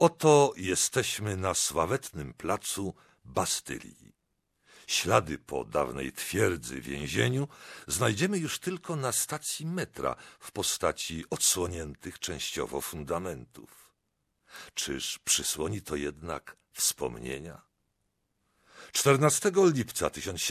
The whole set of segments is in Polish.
Oto jesteśmy na sławetnym placu Bastylii. Ślady po dawnej twierdzy więzieniu znajdziemy już tylko na stacji metra w postaci odsłoniętych częściowo fundamentów. Czyż przysłoni to jednak wspomnienia? 14 lipca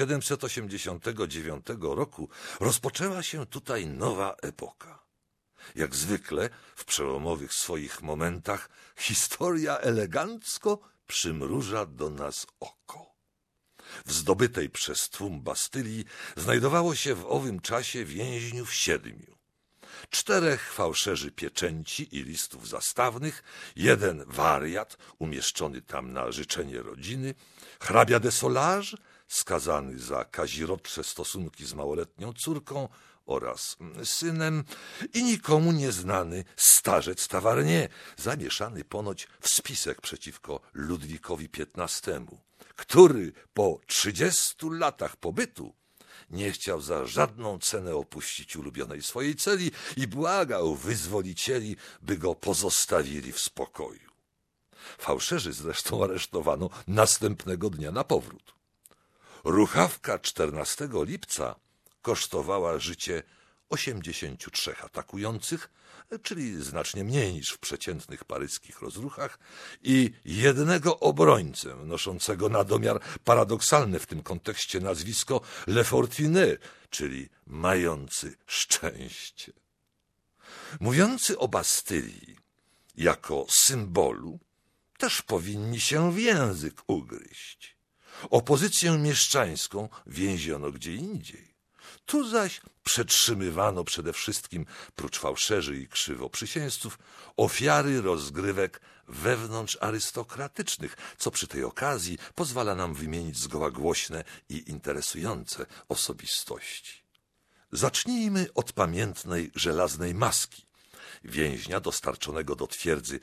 1789 roku rozpoczęła się tutaj nowa epoka. Jak zwykle w przełomowych swoich momentach historia elegancko przymruża do nas oko. W zdobytej przez tłum Bastylii znajdowało się w owym czasie więźniów 7. 4 fałszerzy pieczęci i listów zastawnych, 1 wariat umieszczony tam na życzenie rodziny, hrabia de Solage skazany za kazirodcze stosunki z małoletnią córką oraz synem i nikomu nieznany starzec Tavernier, zamieszany ponoć w spisek przeciwko Ludwikowi XV, który po 30 latach pobytu nie chciał za żadną cenę opuścić ulubionej swojej celi i błagał wyzwolicieli, by go pozostawili w spokoju. Fałszerzy zresztą aresztowano następnego dnia na powrót. Ruchawka 14 lipca kosztowała życie 83 atakujących, czyli znacznie mniej niż w przeciętnych paryskich rozruchach, i 1 obrońcę noszącego na domiar paradoksalne w tym kontekście nazwisko Le Fortuné, czyli mający szczęście. Mówiący o Bastylii jako symbolu też powinni się w język ugryźć. Opozycję mieszczańską więziono gdzie indziej. Tu zaś przetrzymywano przede wszystkim, prócz fałszerzy i krzywoprzysięzców, ofiary rozgrywek wewnątrz arystokratycznych, co przy tej okazji pozwala nam wymienić zgoła głośne i interesujące osobistości. Zacznijmy od pamiętnej żelaznej maski, więźnia dostarczonego do twierdzy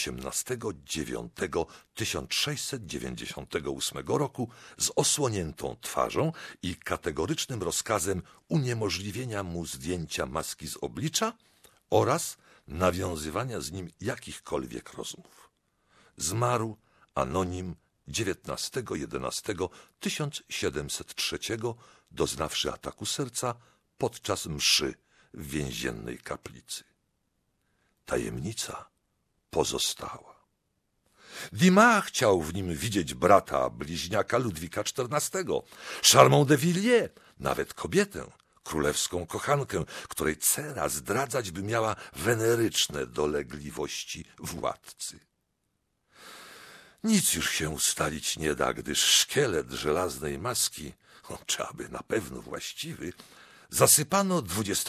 18.09.1698 roku z osłoniętą twarzą i kategorycznym rozkazem uniemożliwienia mu zdjęcia maski z oblicza oraz nawiązywania z nim jakichkolwiek rozmów. Zmarł anonim 19.11.1703, doznawszy ataku serca podczas mszy w więziennej kaplicy. Tajemnica pozostała. Dumas chciał w nim widzieć brata bliźniaka Ludwika XIV, Charmant de Villiers, nawet kobietę, królewską kochankę, której cera zdradzać by miała weneryczne dolegliwości władcy. Nic już się ustalić nie da, gdyż szkielet żelaznej maski, czy aby na pewno właściwy, zasypano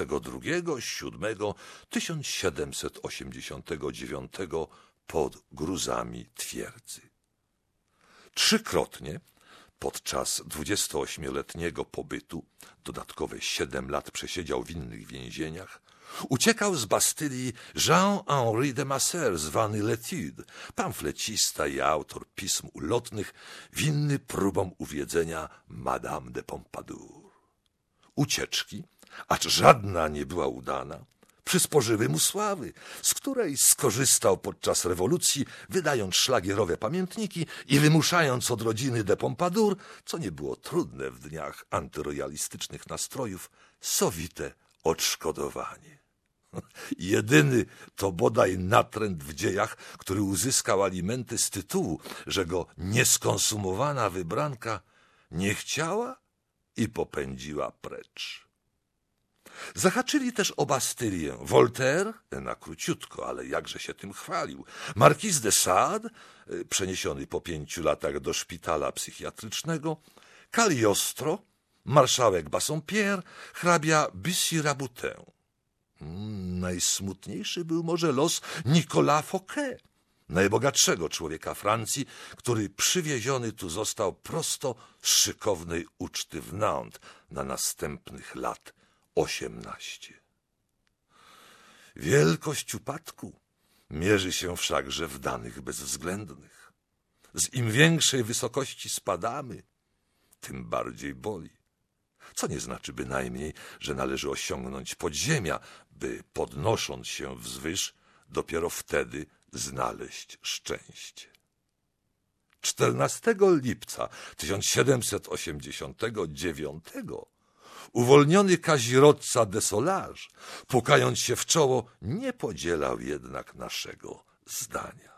22.07.1789 pod gruzami twierdzy. 3-krotnie podczas 28-letniego pobytu, dodatkowe 7 lat przesiedział w innych więzieniach, uciekał z Bastylii Jean-Henri de Masseur, zwany L'Étude, pamflecista i autor pism ulotnych, winny próbom uwiedzenia Madame de Pompadour. Ucieczki, acz żadna nie była udana, przysporzyły mu sławy, z której skorzystał podczas rewolucji, wydając szlagierowe pamiętniki i wymuszając od rodziny de Pompadour, co nie było trudne w dniach antyrojalistycznych nastrojów, sowite odszkodowanie. Jedyny to bodaj natręt w dziejach, który uzyskał alimenty z tytułu, że go nieskonsumowana wybranka nie chciała i popędziła precz. Zahaczyli też o Bastylię Voltaire, na króciutko, ale jakże się tym chwalił, Marquis de Sade, przeniesiony po 5 latach do szpitala psychiatrycznego, Cagliostro, marszałek Bassompierre, hrabia Bussy-Rabutin. Najsmutniejszy był może los Nicolas Fouquet, najbogatszego człowieka Francji, który przywieziony tu został prosto z szykownej uczty w Nantes na następnych lat 18. Wielkość upadku mierzy się wszakże w danych bezwzględnych. Z im większej wysokości spadamy, tym bardziej boli. Co nie znaczy bynajmniej, że należy osiągnąć podziemia, by podnosząc się wzwyż, dopiero wtedy znaleźć szczęście. 14 lipca 1789 uwolniony kazirodca de Solage, pukając się w czoło, nie podzielał jednak naszego zdania.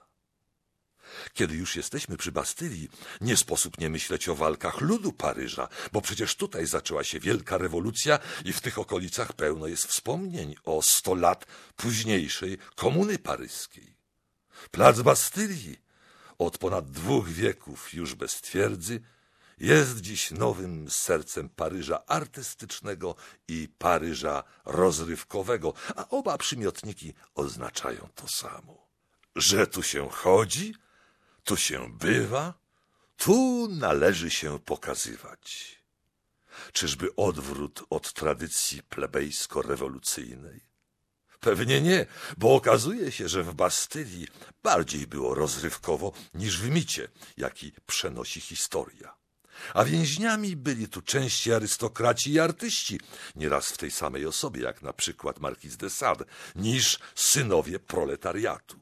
Kiedy już jesteśmy przy Bastylii, nie sposób nie myśleć o walkach ludu Paryża, bo przecież tutaj zaczęła się wielka rewolucja i w tych okolicach pełno jest wspomnień o 100 lat późniejszej komuny paryskiej. Plac Bastylii, od ponad 2 wieków już bez twierdzy, jest dziś nowym sercem Paryża artystycznego i Paryża rozrywkowego, a oba przymiotniki oznaczają to samo. Że tu się chodzi, tu się bywa, tu należy się pokazywać. Czyżby odwrót od tradycji plebejsko-rewolucyjnej? Pewnie nie, bo okazuje się, że w Bastylii bardziej było rozrywkowo niż w micie, jaki przenosi historia. A więźniami byli tu części arystokraci i artyści, nieraz w tej samej osobie, jak na przykład markiz de Sade, niż synowie proletariatu.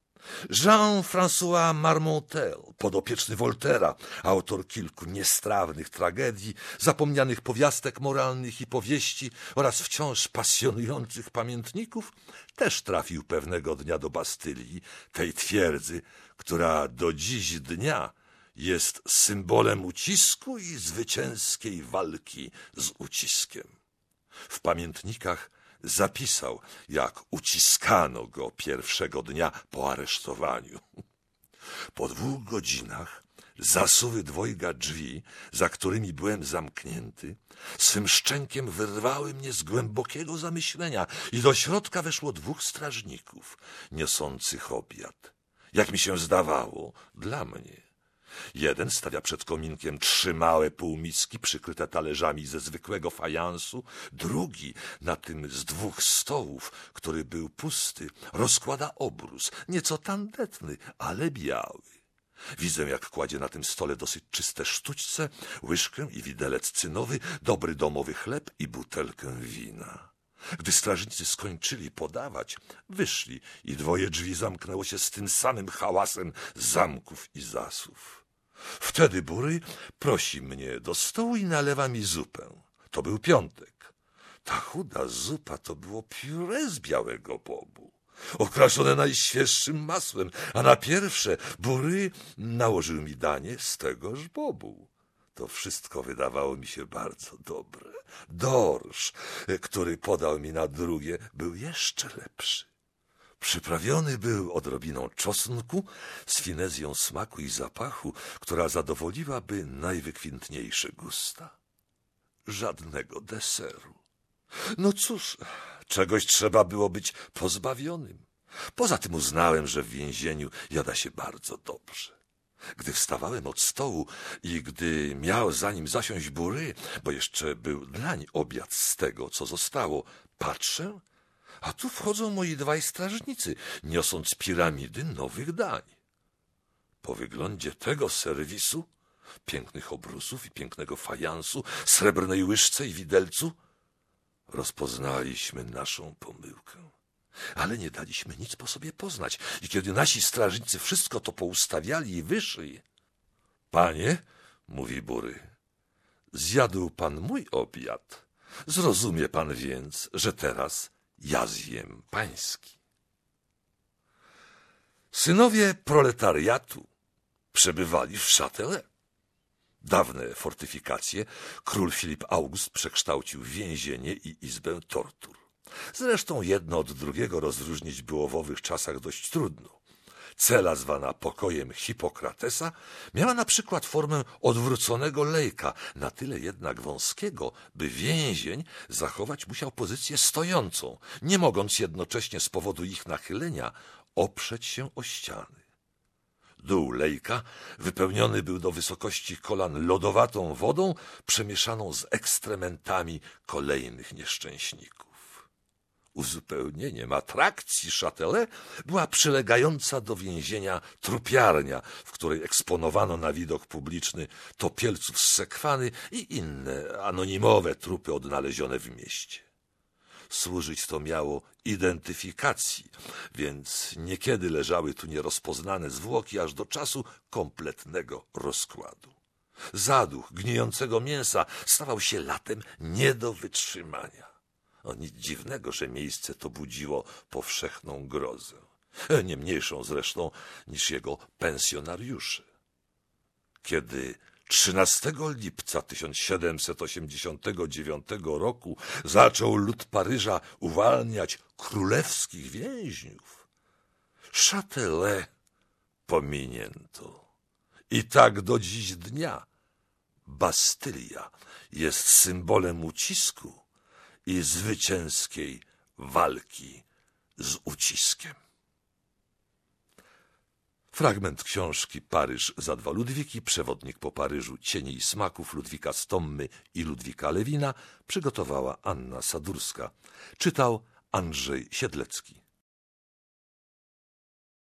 Jean-François Marmontel, podopieczny Voltaira, autor kilku niestrawnych tragedii, zapomnianych powiastek moralnych i powieści oraz wciąż pasjonujących pamiętników, też trafił pewnego dnia do Bastylii, tej twierdzy, która do dziś dnia jest symbolem ucisku i zwycięskiej walki z uciskiem. W pamiętnikach zapisał, jak uciskano go pierwszego dnia po aresztowaniu. Po 2 godzinach zasuwy 2 drzwi, za którymi byłem zamknięty, swym szczękiem wyrwały mnie z głębokiego zamyślenia i do środka weszło 2 strażników, niosących obiad. Jak mi się zdawało, dla mnie. Jeden stawia przed kominkiem 3 małe półmiski przykryte talerzami ze zwykłego fajansu, drugi na tym z 2 stołów, który był pusty, rozkłada obrus, nieco tandetny, ale biały. Widzę, jak kładzie na tym stole dosyć czyste sztućce, łyżkę i widelec cynowy, dobry domowy chleb i butelkę wina. Gdy strażnicy skończyli podawać, wyszli i 2 drzwi zamknęło się z tym samym hałasem zamków i zasów. Wtedy Bury prosi mnie do stołu i nalewa mi zupę. To był piątek. Ta chuda zupa to było pióre z białego bobu, okraszone najświeższym masłem, a na pierwsze Bury nałożył mi danie z tegoż bobu. To wszystko wydawało mi się bardzo dobre. Dorsz, który podał mi na drugie, był jeszcze lepszy. Przyprawiony był odrobiną czosnku, z finezją smaku i zapachu, która zadowoliłaby najwykwintniejsze gusta. Żadnego deseru. No cóż, czegoś trzeba było być pozbawionym. Poza tym uznałem, że w więzieniu jada się bardzo dobrze. Gdy wstawałem od stołu i gdy miał za nim zasiąść Bury, bo jeszcze był dlań obiad z tego, co zostało, patrzę, a tu wchodzą moi 2 strażnicy, niosąc piramidy nowych dań. Po wyglądzie tego serwisu, pięknych obrusów i pięknego fajansu, srebrnej łyżce i widelcu, rozpoznaliśmy naszą pomyłkę. Ale nie daliśmy nic po sobie poznać i kiedy nasi strażnicy wszystko to poustawiali i wyszli. Panie, mówi Bury, zjadł pan mój obiad. Zrozumie pan więc, że teraz ja zjem pański. Synowie proletariatu przebywali w Châtelet. Dawne fortyfikacje król Filip August przekształcił w więzienie i izbę tortur. Zresztą jedno od drugiego rozróżnić było w owych czasach dość trudno. Cela zwana pokojem Hipokratesa miała na przykład formę odwróconego lejka, na tyle jednak wąskiego, by więzień zachować musiał pozycję stojącą, nie mogąc jednocześnie z powodu ich nachylenia oprzeć się o ściany. Dół lejka wypełniony był do wysokości kolan lodowatą wodą przemieszaną z ekstrementami kolejnych nieszczęśników. Uzupełnieniem atrakcji Châtelet była przylegająca do więzienia trupiarnia, w której eksponowano na widok publiczny topielców z Sekwany i inne anonimowe trupy odnalezione w mieście. służyć to miało identyfikacji, więc niekiedy leżały tu nierozpoznane zwłoki aż do czasu kompletnego rozkładu. Zaduch gnijącego mięsa stawał się latem nie do wytrzymania. O nic dziwnego, że miejsce to budziło powszechną grozę, nie mniejszą zresztą niż jego pensjonariusze. Kiedy 13 lipca 1789 roku zaczął lud Paryża uwalniać królewskich więźniów, Châtelet pominięto. I tak do dziś dnia Bastylia jest symbolem ucisku i zwycięskiej walki z uciskiem. Fragment książki Paryż za dwa Ludwiki, przewodnik po Paryżu cieni i smaków Ludwika Stommy i Ludwika Lewina przygotowała Anna Sadurska. Czytał Andrzej Siedlecki.